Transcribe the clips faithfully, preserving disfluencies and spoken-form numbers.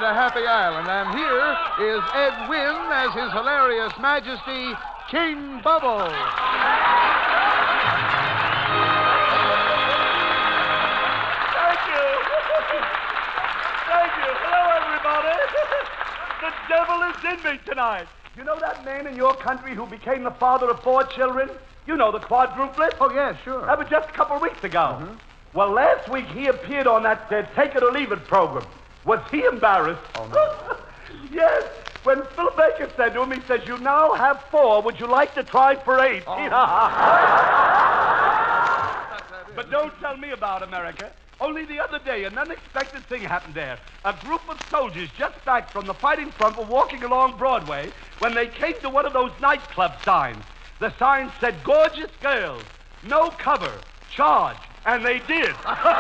to Happy Island, and here is Ed Wynn as His Hilarious Majesty, King Bubbles. Thank you. Thank you. Hello, everybody. The devil is in me tonight. You know that man in your country who became the father of four children? You know, the quadruplet? Oh, yeah, sure. That was just a couple of weeks ago. Mm-hmm. Well, last week he appeared on that uh, Take It or Leave It program. Was he embarrassed? Oh, no. Yes. When Phil Baker said to him, he says, you now have four. Would you like to try for eight? Oh. But don't tell me about America. Only the other day, an unexpected thing happened there. A group of soldiers just back from the fighting front were walking along Broadway when they came to one of those nightclub signs. The sign said, gorgeous girls, no cover, charge. And they did.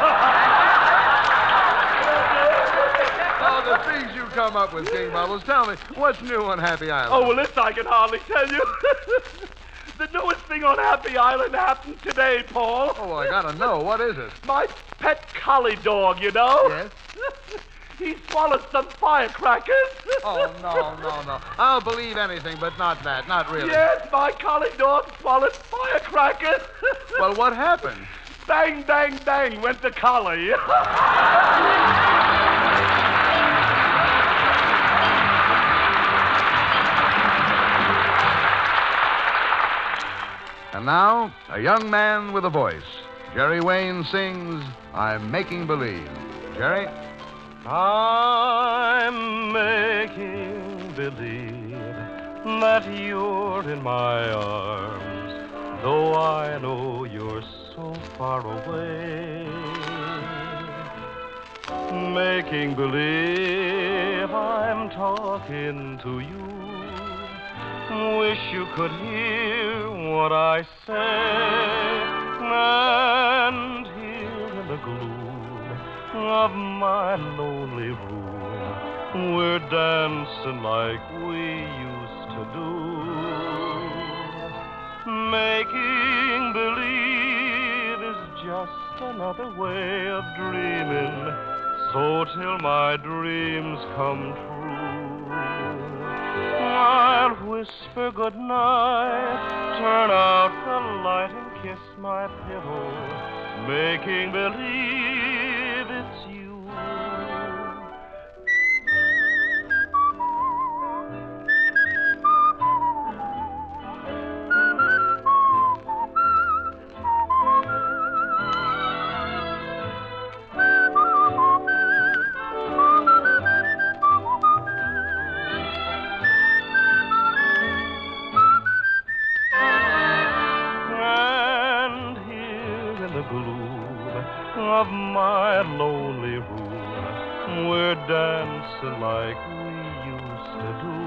Oh, the things you come up with, King Bubbles. Tell me, what's new on Happy Island? Oh, well, this I can hardly tell you. The newest thing on Happy Island happened today, Paul. Oh, well, I gotta know. What is it? My pet collie dog, you know? Yes? He swallowed some firecrackers. Oh, no, no, no. I'll believe anything, but not that. Not really. Yes, my collie dog swallowed firecrackers. Well, what happened? Bang, bang, bang, went the collie. And now, a young man with a voice. Jerry Wayne sings, I'm Making Believe. Jerry? I'm making believe that you're in my arms, though I know you're so far away. Making believe I'm talking to you. Wish you could hear what I say, and here in the gloom of my lonely room, we're dancing like we used to do. Making believe is just another way of dreaming, so till my dreams come true, I'll whisper goodnight, turn out the light and kiss my pillow, making believe it's you. Of my lonely room, we're dancing like we used to do.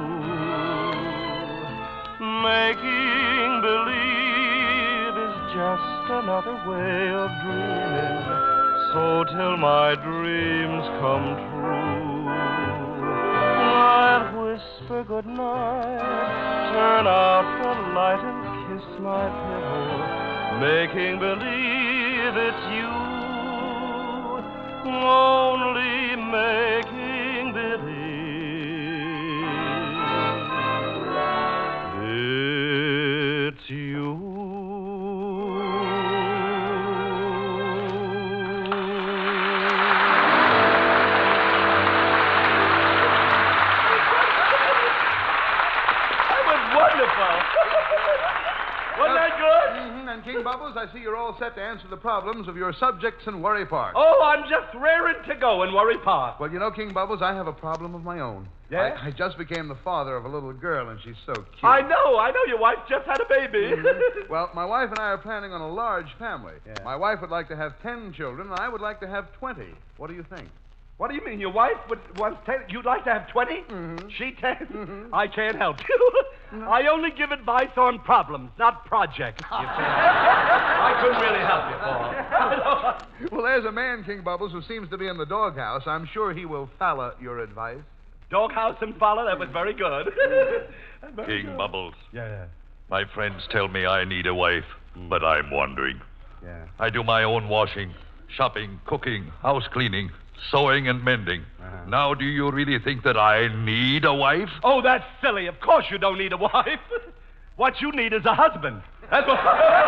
Making believe is just another way of dreaming, so till my dreams come true, I'll whisper goodnight, turn out the light and kiss my pillow, making believe it's you. Only making believe it's you. That was wonderful. Wasn't that good? Mm-hmm. And King Bubbles, I see you're all set to answer the problems of your subjects in Worry Park. Oh, I'm just raring to go in Worry Park. Well, you know, King Bubbles, I have a problem of my own. Yeah? I, I just became the father of a little girl, and she's so cute. I know, I know. Your wife just had a baby. Mm-hmm. Well, my wife and I are planning on a large family. Yeah. My wife would like to have ten children, and I would like to have twenty. What do you think? What do you mean? Your wife would wants ten? You'd like to have twenty? Mm-hmm. She ten? Mm-hmm. I can't help you. Mm-hmm. I only give advice on problems, not projects. You see? I couldn't really help you, Paul. Well, there's a man, King Bubbles, who seems to be in the doghouse. I'm sure he will follow your advice. Doghouse and follow, that was very good. Very King good. Bubbles, Yeah, my friends tell me I need a wife, Mm. but I'm wondering. yeah. I do my own washing, shopping, cooking, house cleaning, sewing and mending. Uh-huh. Now, do you really think that I need a wife? Oh, that's silly. Of course you don't need a wife. What you need is a husband. That's what...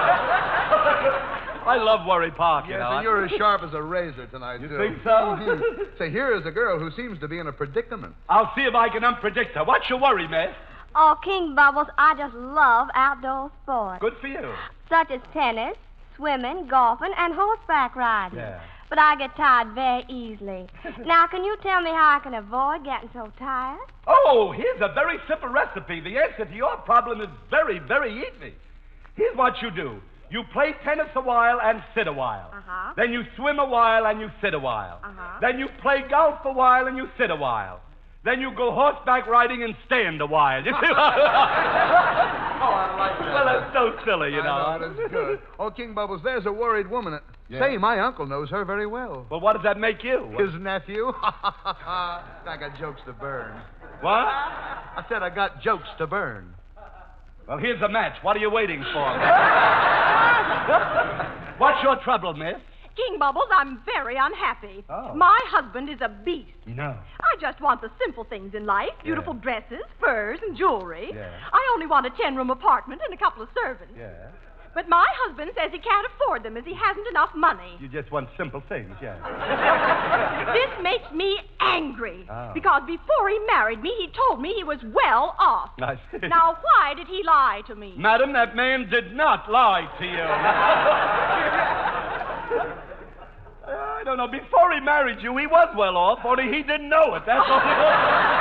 I love Worry Park, you Yes, know. and you're as sharp as a razor tonight, You too. think so? Mhm. Say, here is a girl who seems to be in a predicament. I'll see if I can unpredict her. What's your worry, miss? Oh, King Bubbles, I just love outdoor sports. Good for you. Such as tennis, swimming, golfing, and horseback riding. Yeah. But I get tired very easily. Now, can you tell me how I can avoid getting so tired? Oh, here's a very simple recipe. The answer to your problem is very, very easy. Here's what you do. You play tennis a while and sit a while. Uh-huh. Then you swim a while and you sit a while. Uh-huh. Then you play golf a while and you sit a while. Then you go horseback riding and stand a while. You see? Oh, I like that. Well, that's so silly, you I know. know, that's good. Oh, King Bubbles, there's a worried woman. Yeah. Say, my uncle knows her very well. Well, what does that make you? His nephew? I got jokes to burn. What? I said I got jokes to burn. Well, here's a match. What are you waiting for? What's your trouble, miss? King Bubbles, I'm very unhappy. Oh. My husband is a beast. No. I just want the simple things in life. Beautiful Yeah. dresses, furs, and jewelry. Yeah. I only want a ten-room apartment and a couple of servants. Yeah. But my husband says he can't afford them as he hasn't enough money. You just want simple things, yeah. This makes me angry. Oh. Because before he married me, he told me he was well off. I see. Now, why did he lie to me? Madam, that man did not lie to you. I don't know. Before he married you, he was well off, only he didn't know it. That's all it was.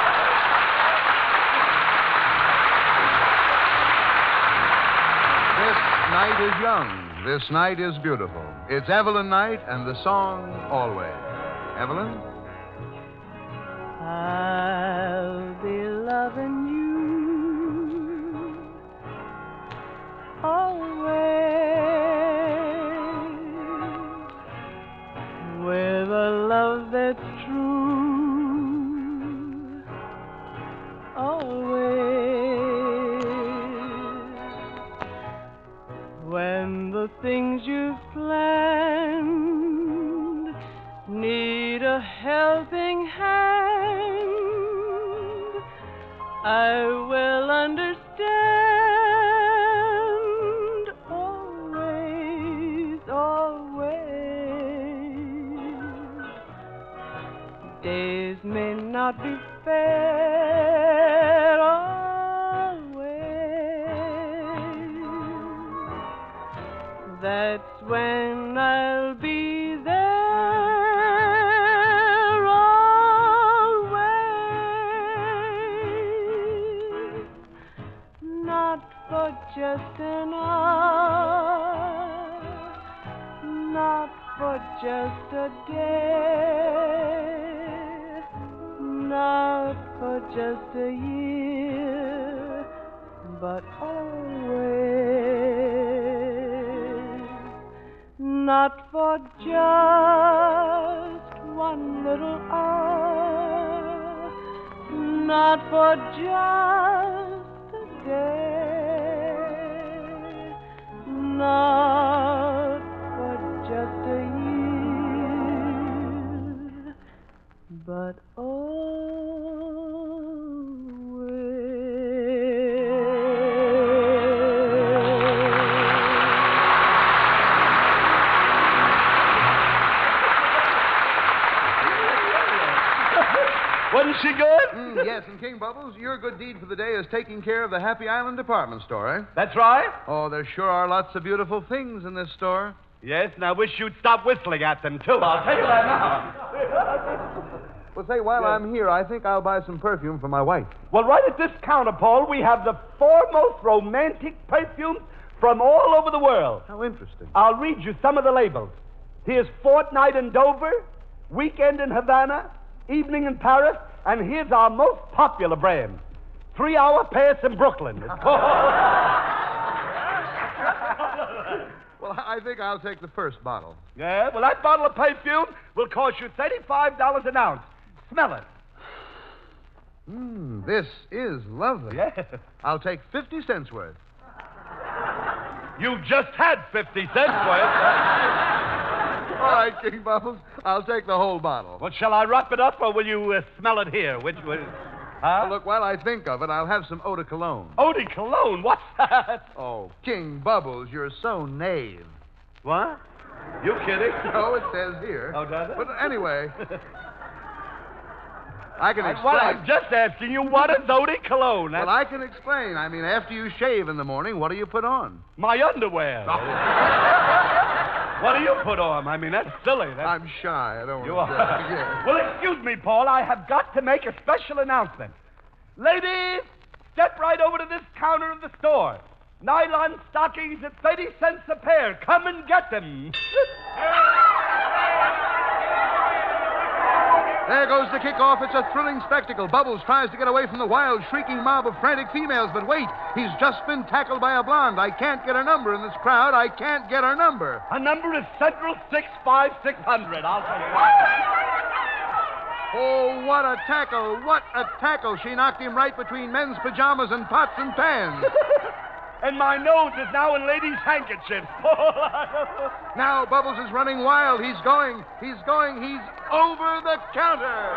This night is young. This night is beautiful. It's Evelyn Knight and the song Always. Evelyn? I'll be loving you always with a love that's true. Always. When the things you've planned need a helping hand, I will understand. Always, always. Days may not be fair always. That's when I'll be there. For just an hour, not for just a day, not for just a year, but always, not for just one little hour, not for just a day. Not for just a year, but Wasn't she good? Mm, yes, and King Bubbles, your good deed for the day is taking care of the Happy Island department store, eh? That's right. Oh, there sure are lots of beautiful things in this store. Yes, and I wish you'd stop whistling at them, too. I'll tell you that now. Well, say, while I'm here, I think I'll buy some perfume for my wife. Well, right at this counter, Paul, we have the foremost romantic perfumes from all over the world. How interesting. I'll read you some of the labels. Here's Fortnight in Dover, Weekend in Havana, Evening in Paris, and here's our most popular brand, Three Hour Paris in Brooklyn. It's called... Well, I think I'll take the first bottle. Yeah, well, that bottle of perfume will cost you thirty-five dollars an ounce. Smell it. Mmm, this is lovely. Yeah. I'll take fifty cents worth. You just had fifty cents worth. All right, King Bubbles. I'll take the whole bottle. Well, shall I wrap it up, or will you uh, smell it here? Which will... Huh? Look, while I think of it, I'll have some eau de cologne. Eau de cologne? What's that? Oh, King Bubbles, you're so knave. What? You kidding? No, it says here. Oh, does it? But anyway, I can I, explain. well, I'm just asking you, what is eau de cologne? That's Well, I can explain. I mean, after you shave in the morning, what do you put on? my underwear. What do you put on? I mean, that's silly. That's... I'm shy. I don't You want to are. say. Yeah. Well, excuse me, Paul. I have got to make a special announcement. Ladies, step right over to this counter of the store. Nylon stockings at thirty cents a pair. Come and get them. There goes the kickoff. It's a thrilling spectacle. Bubbles tries to get away from the wild, shrieking mob of frantic females, but wait, he's just been tackled by a blonde. I can't get her number in this crowd. I can't get her number. Her number is Central six five six hundred. I'll tell you. Oh, what a tackle. What a tackle. She knocked him right between men's pajamas and pots and pans. And my nose is now in ladies' handkerchiefs. Now Bubbles is running wild. He's going. He's going. He's over the counter.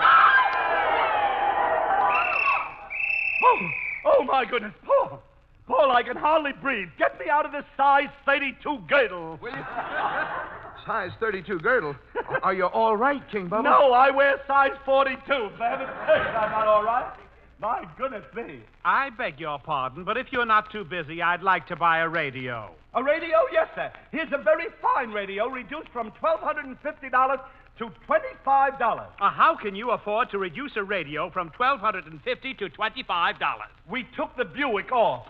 Oh, oh, my goodness. Paul. Paul, I can hardly breathe. Get me out of this size thirty-two girdle. Will you? Size thirty-two girdle. Are you all right, King Bubbles? No, I wear size forty-two. For heaven's sake, I'm not all right. My goodness me. I beg your pardon, but if you're not too busy, I'd like to buy a radio. A radio? Yes, sir. Here's a very fine radio reduced from twelve fifty dollars to twenty-five dollars. Uh, how can you afford to reduce a radio from twelve fifty to twenty-five dollars? We took the Buick off.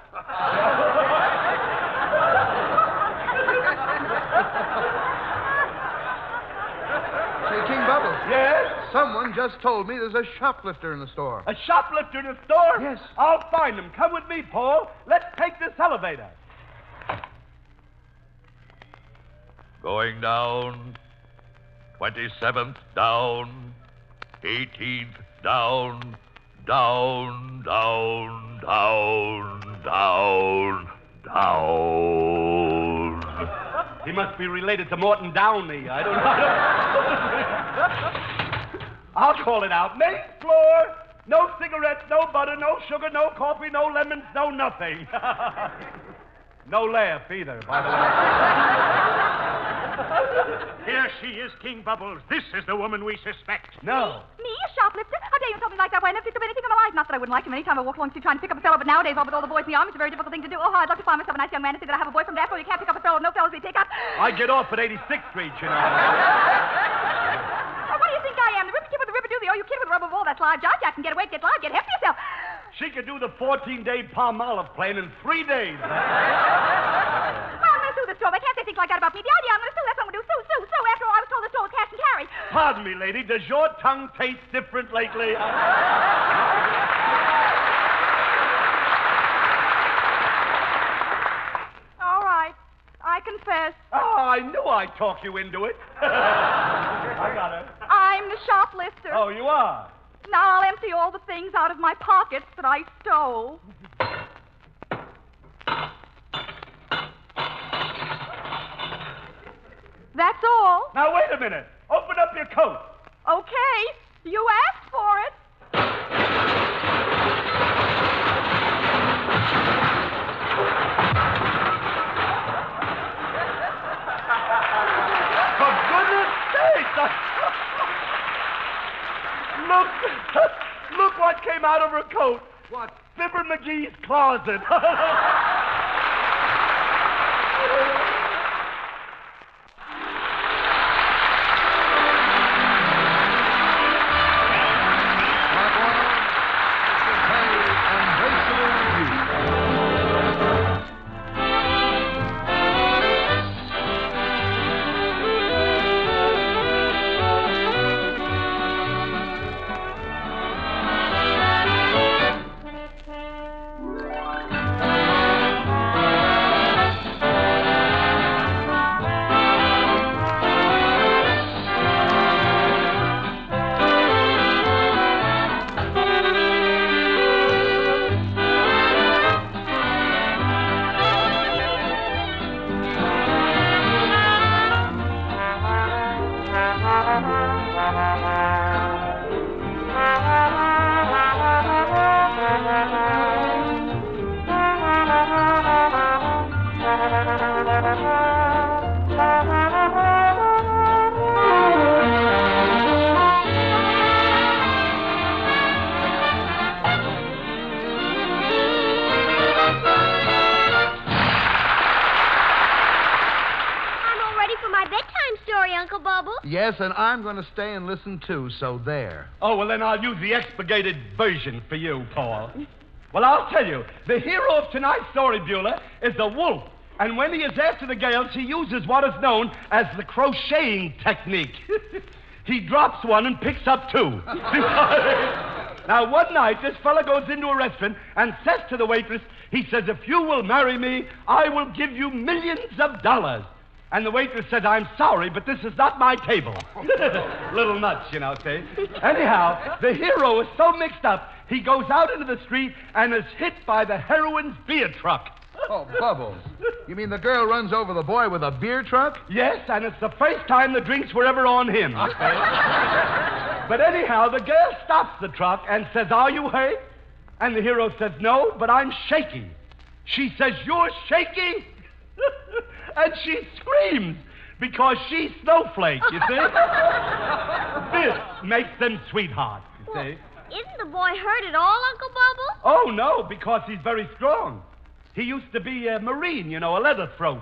Say, King Bubbles. Yes? Someone just told me there's a shoplifter in the store. A shoplifter in the store? Yes. I'll find him. Come with me, Paul. Let's take this elevator. Going down. twenty-seventh down. eighteenth down. Down, down, down, down, down. He must be related to Morton Downey. I don't know. I'll call it out. Main floor. No cigarettes, no butter, no sugar, no coffee, no lemons, no nothing. No laugh either, by the way. Here she is, King Bubbles. This is the woman we suspect. No. Me, a shoplifter? How dare you tell me like that? Why, I never picked up anything in my life. Not that I wouldn't like him any time I walk along the street trying to pick up a fellow, but nowadays, all with all the boys in the army, it's a very difficult thing to do. Oh, I'd love to find myself a nice young man and say that I have a boyfriend. Therefore, you can't pick up a fellow. No fellows we pick up. I get off at eighty-sixth Street, you know. Oh, what do you think I am? The ripper kid with the ripper do the oh, you kid with the rubber ball. That's live. Josh, Jack can get away, get live, get hefty yourself. She could do the fourteen-day Palm Olive plane in three days. Well, I'm going to sue the store. They can't say things like that about me. The idea I'm going to sue, that's what I'm going to do. Sue, sue, sue. After all, I was told the store was cash and carry. Pardon me, lady. Does your tongue taste different lately? All right. I confess. Oh, I knew I'd talk you into it. I got it. I'm the shoplifter. Oh, you are? Now I'll empty all the things out of my pockets that I stole. That's all. Now, wait a minute. Open up your coat. Okay. You asked for it. For goodness sake! Look, look what came out of her coat. What? Fibber McGee's closet. Yes, and I'm going to stay and listen too, so there. Oh, well, then I'll use the expurgated version for you, Paul. Well, I'll tell you. The hero of tonight's story, Beulah, is a wolf. And when he is after the gales, he uses what is known as the crocheting technique. He drops one and picks up two. Now, one night, this fella goes into a restaurant and says to the waitress, he says, if you will marry me, I will give you millions of dollars. And the waitress said, I'm sorry, but this is not my table. Little nuts, you know, see? Anyhow, the hero is so mixed up, he goes out into the street and is hit by the heroine's beer truck. Oh, Bubbles. You mean the girl runs over the boy with a beer truck? Yes, and it's the first time the drinks were ever on him. But anyhow, the girl stops the truck and says, are you hurt? And the hero says, no, but I'm shaky. She says, you're shaky? And she screams because she's Snowflake, you see? This makes them sweethearts, you see? Isn't the boy hurt at all, Uncle Bubbles? Oh, no, because he's very strong. He used to be a Marine, you know, a leather throat.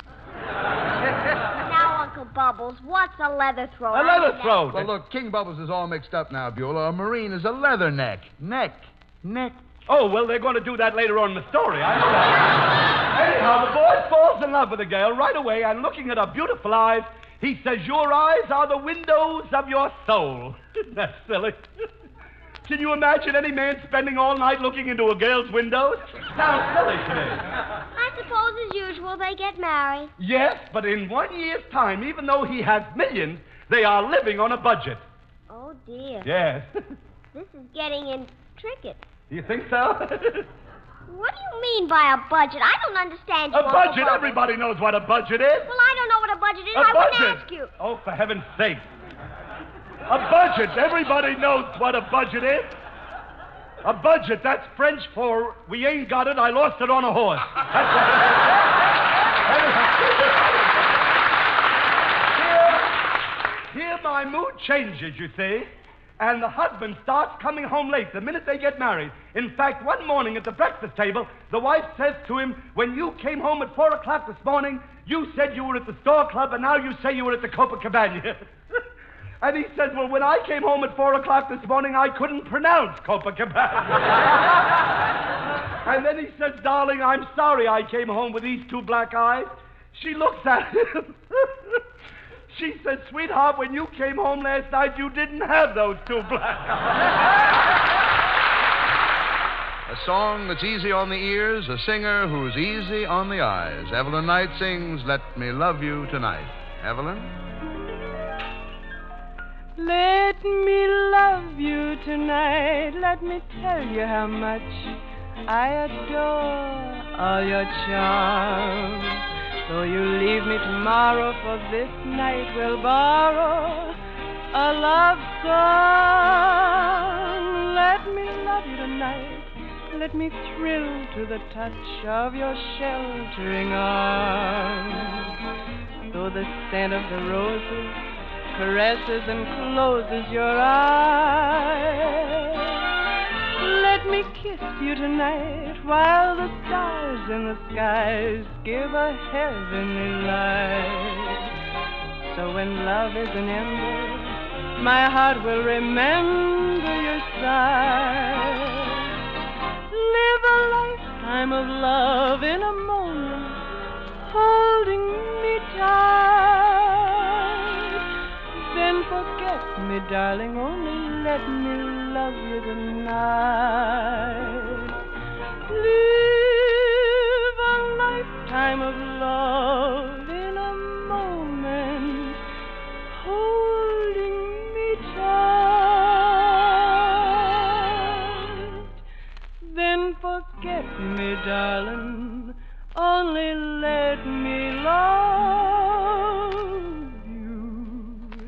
Now, Uncle Bubbles, what's a leather throat? A leather throat. Well, look, King Bubbles is all mixed up now, Beulah. A Marine is a leather neck. Neck. Neck. Oh, well, they're going to do that later on in the story, I know. Anyhow, the boy falls in love with the girl right away, and looking at her beautiful eyes, he says, your eyes are the windows of your soul. That's silly. Can you imagine any man spending all night looking into a girl's windows? Sounds silly to me. I suppose, as usual, they get married. Yes, but in one year's time, even though he has millions, they are living on a budget. Oh, dear. Yes. This is getting intricate. Do you think so? What do you mean by a budget? I don't understand you, A Uncle budget? Bubbles. Everybody knows what a budget is. Well, I don't know what a budget is. A I budget? wouldn't ask you. Oh, for heaven's sake. A budget. Everybody knows what a budget is. A budget, that's French for we ain't got it, I lost it on a horse. That's what Here, here my mood changes, you see. And the husband starts coming home late the minute they get married. In fact, one morning at the breakfast table, the wife says to him, when you came home at four o'clock this morning, you said you were at the Store Club, and now you say you were at the Copacabana. And he says, well, when I came home at four o'clock this morning, I couldn't pronounce Copacabana. And then he says, darling, I'm sorry I came home with these two black eyes. She looks at him. She says, sweetheart, when you came home last night, you didn't have those two black eyes. A song that's easy on the ears, a singer who's easy on the eyes. Evelyn Knight sings Let Me Love You Tonight. Evelyn? Let me love you tonight. Let me tell you how much I adore all your charms. Though you leave me tomorrow, for this night we'll borrow a love song. Let me love you tonight. Let me thrill to the touch of your sheltering arms. Though the scent of the roses caresses and closes your eyes, let me kiss you tonight while the stars in the skies give a heavenly light. So when love is an ember, my heart will remember your sight. Live a lifetime of love in a moment, holding me tight. Then forget me, darling, only let me love you tonight. Live a lifetime of love in a moment, holding me tight. Then forget me, darling, only let me love you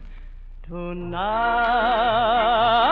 tonight.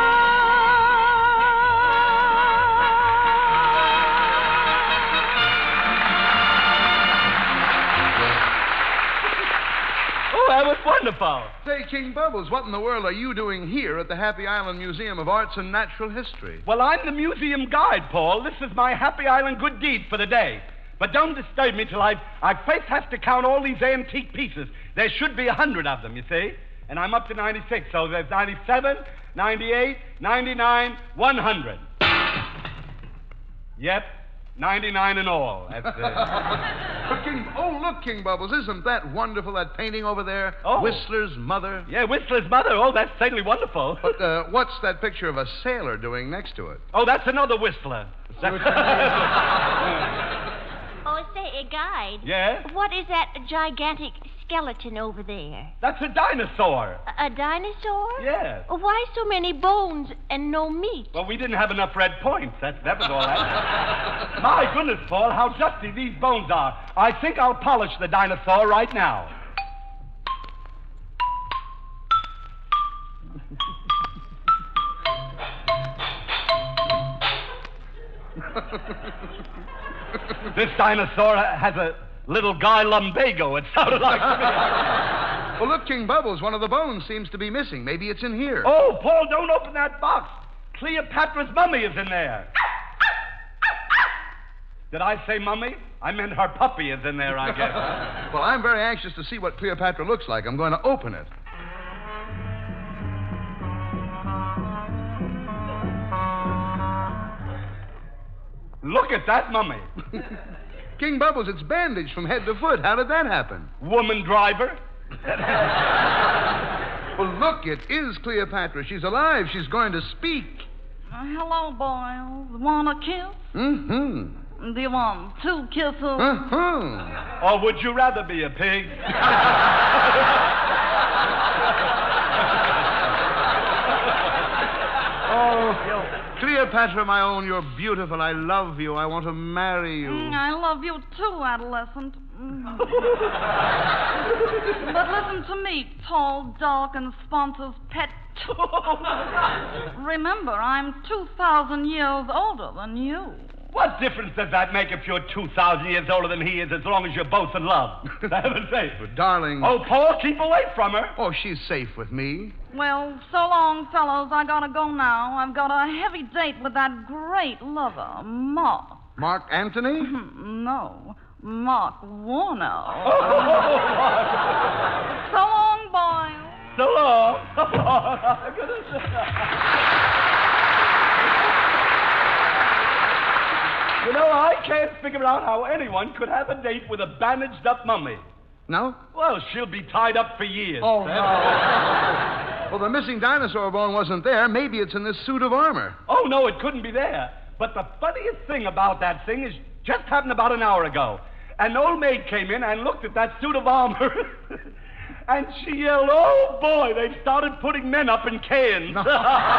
That was wonderful. Say, King Bubbles, what in the world are you doing here at the Happy Island Museum of Arts and Natural History? Well, I'm the museum guide, Paul. This is my Happy Island good deed for the day. But don't disturb me till I I first have to count all these antique pieces. There should be a hundred of them, you see. And I'm up to ninety-six, so there's ninety-seven, ninety-eight, ninety-nine, one hundred. Yep, ninety-nine in all. That's uh... Look, King, oh, look, King Bubbles, isn't that wonderful, that painting over there? Oh. Whistler's mother. Yeah, Whistler's mother. Oh, that's certainly wonderful. But uh, what's that picture of a sailor doing next to it? Oh, that's another Whistler. Oh, say, a guide. Yeah? What is that gigantic skeleton over there? That's a dinosaur. A, a dinosaur? Yes. Why so many bones and no meat? Well, we didn't have enough red points. That's, that was all that. My goodness, Paul, how dusty these bones are. I think I'll polish the dinosaur right now. This dinosaur has a little guy lumbago, it sounded like to me. Well, look, King Bubbles, one of the bones seems to be missing. Maybe it's in here. Oh, Paul, don't open that box. Cleopatra's mummy is in there. Did I say mummy? I meant her puppy is in there, I guess. Well, I'm very anxious to see what Cleopatra looks like. I'm going to open it. Look at that mummy. King Bubbles, it's bandaged from head to foot. How did that happen? Woman driver. Well, look, it is Cleopatra. She's alive. She's going to speak. Uh, hello, boys. Want a kiss? Mm-hmm. Do you want two kisses? Uh-huh. Or would you rather be a pig? Oh, Cleopatra, my own, you're beautiful. I love you. I want to marry you. Mm, I love you too, adolescent. Mm. But listen to me, tall, dark, and sponsors pet. Remember, I'm two thousand years older than you. What difference does that make if you're two thousand years older than he is, as long as you're both in love? For heaven's sake. But, darling... Oh, Paul, keep away from her. Oh, she's safe with me. Well, so long, fellows. I gotta go now. I've got a heavy date with that great lover, Mark. Mark Antony? No, Mark Warner. Oh, so long, boys. So long. So long. You know, I can't figure out how anyone could have a date with a bandaged-up mummy. No? Well, she'll be tied up for years. Oh, no. Well, the missing dinosaur bone wasn't there. Maybe it's in this suit of armor. Oh, no, it couldn't be there. But the funniest thing about that thing is just happened about an hour ago. An old maid came in and looked at that suit of armor. And she yelled, oh, boy, they've started putting men up in cans. No.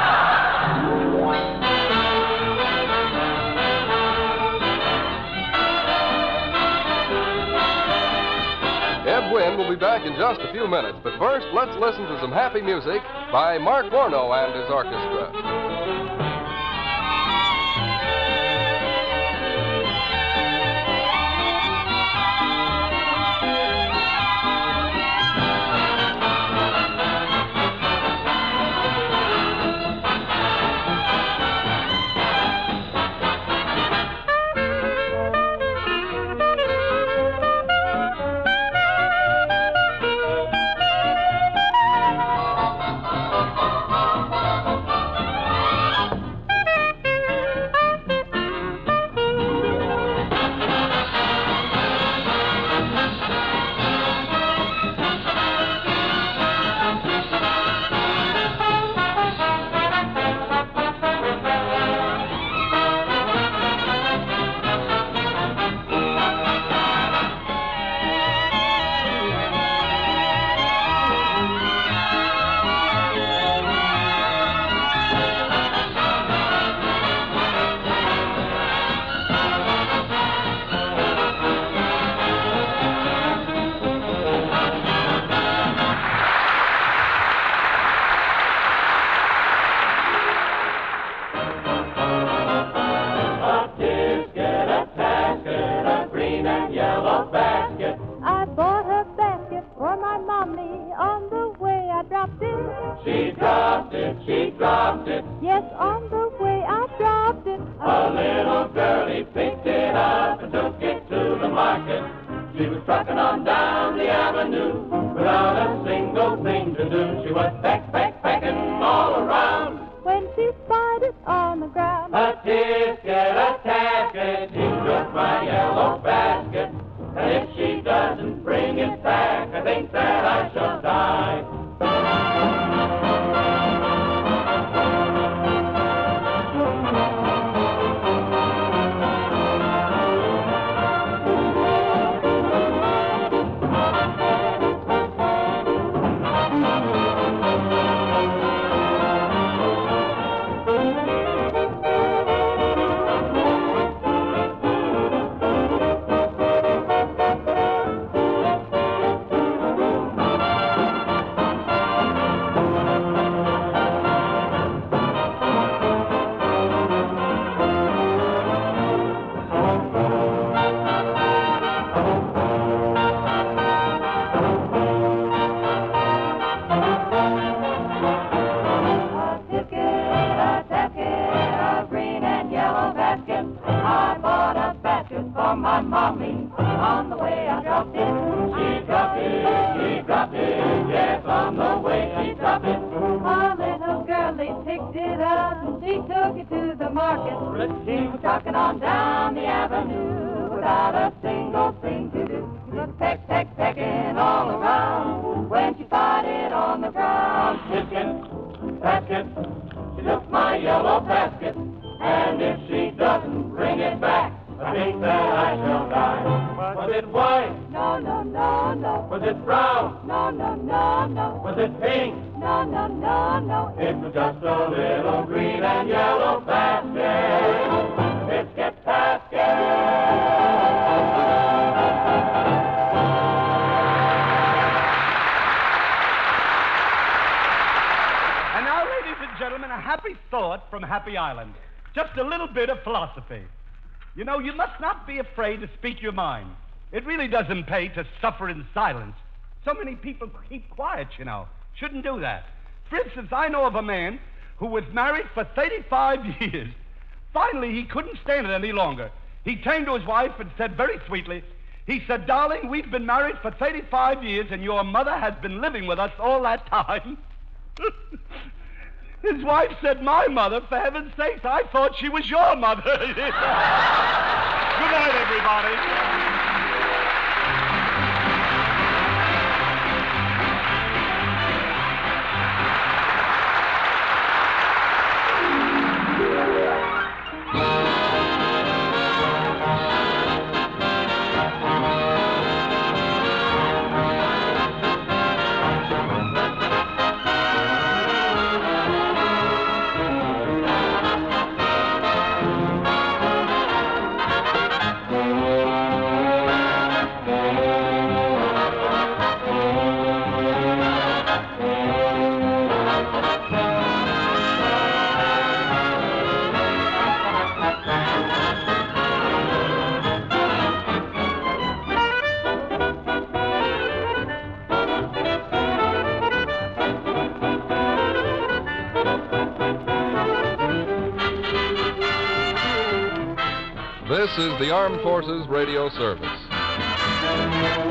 Ed Wynn will be back in just a few minutes, but first, let's listen to some happy music by Mark Warno and his orchestra. She dropped it, she dropped it. Yes, on the way I dropped it. A little girlie picked it up and took it to the market. She was trucking on down the avenue without a single thing to do. A tisket, a tasket, she took my yellow basket. And if she doesn't bring it back, I think that I shall die. My mommy, on the way I dropped it. She dropped it, she dropped it, yes, on the way she dropped it. A little girlie picked it up and she took it to the market. She was trucking on down the avenue without a single thing to do. But peck, peck, pecking all around when she spotted on the ground. Tisket, basket, she took my yellow basket, and if she doesn't bring it back, I think that I shall die. Was it white? No, no, no, no. Was it brown? No, no, no, no. Was it pink? No, no, no, no. It was just a little green and yellow basket. Biscuit basket. And now, ladies and gentlemen, a happy thought from Happy Island. Just a little bit of philosophy. You know, you must not be afraid to speak your mind. It really doesn't pay to suffer in silence. So many people keep quiet, you know. Shouldn't do that. For instance, I know of a man who was married for thirty-five years. Finally, he couldn't stand it any longer. He turned to his wife and said very sweetly, he said, "Darling, we've been married for thirty-five years, and your mother has been living with us all that time." His wife said, "My mother? For heaven's sakes, I thought she was your mother." Good night, everybody. This is the Armed Forces Radio Service.